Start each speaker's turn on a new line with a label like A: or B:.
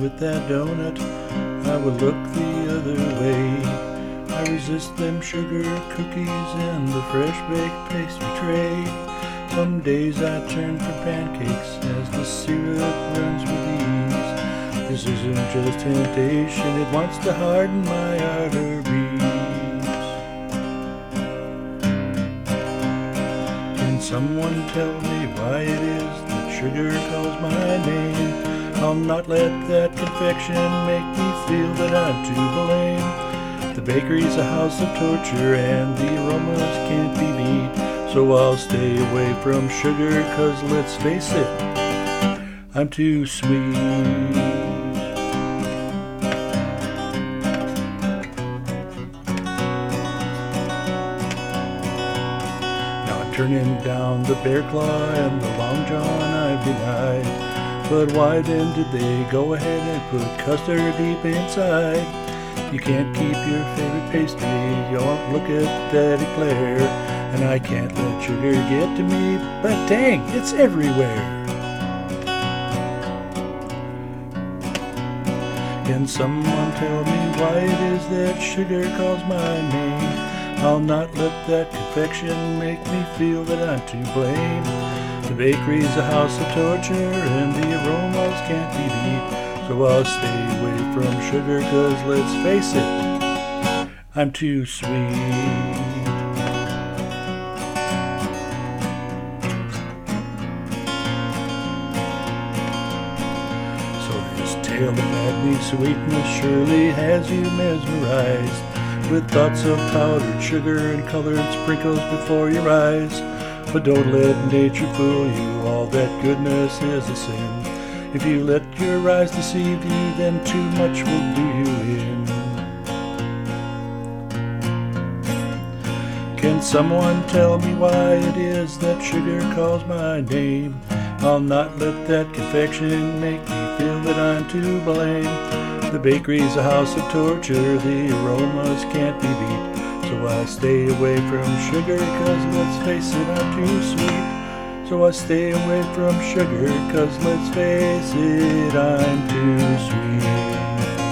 A: with that donut, I would look the other way. I resist them sugar cookies and the fresh baked pastry tray. Some days I turn for pancakes as the syrup runs with ease. This isn't just temptation, it wants to harden my arteries. Can someone tell me why it is that sugar calls my name? I'll not let that confection make me feel that I'm to blame. The bakery's a house of torture and the aromas can't be beat. So I'll stay away from sugar, 'cause let's face it, I'm too sweet. Now I'm turning down the Bear Claw and the Long John I've denied. But why then did they go ahead and put custard deep inside? You can't keep your favorite pastry, you won't look at that eclair. And I can't let sugar get to me, but dang, it's everywhere. Can someone tell me why it is that sugar calls my name? I'll not let that confection make me feel that I'm to blame. The bakery's a house of torture and the aromas can't be beat. So I'll stay away from sugar, 'cause let's face it, I'm too sweet. So this tale of maddening sweetness surely has you mesmerized, with thoughts of powdered sugar and colored sprinkles before your eyes. But don't let nature fool you, all that goodness is a sin. If you let your eyes deceive you, then too much will do you in. Can someone tell me why it is that sugar calls my name? I'll not let that confection make me feel that I'm to blame. The bakery's a house of torture, the aromas can't be beat. So I stay away from sugar, 'cause let's face it, I'm too sweet. So I stay away from sugar, 'cause let's face it, I'm too sweet.